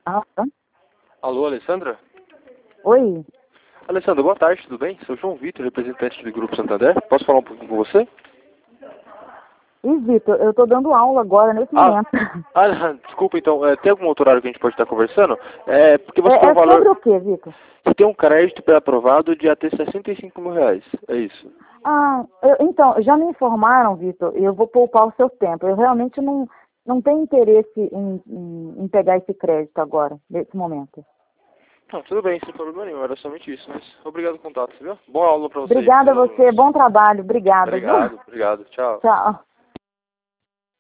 Ah, tá. Alô, Alessandra? Oi. Alessandra, boa tarde, tudo bem? Sou João Vitor, representante do Grupo Santander. Posso falar um pouquinho com você? Ih, Vitor, eu tô dando aula agora, nesse momento. Desculpa, então, tem algum outro horário que a gente pode estar conversando? Porque você tem um É sobre valor, o quê, Vitor? você tem um crédito pré-aprovado de até R$ 65.000, é isso? Então, já me informaram, Vitor, e eu vou poupar o seu tempo. Eu realmente não tenho interesse em pegar esse crédito agora, nesse momento. Não, tudo bem, sem problema nenhum, era somente isso, mas obrigado pelo contato, viu? Boa aula pra você e Obrigada a pros seus você, alunos. bom trabalho, obrigada, viu? Obrigado, tchau. Tchau.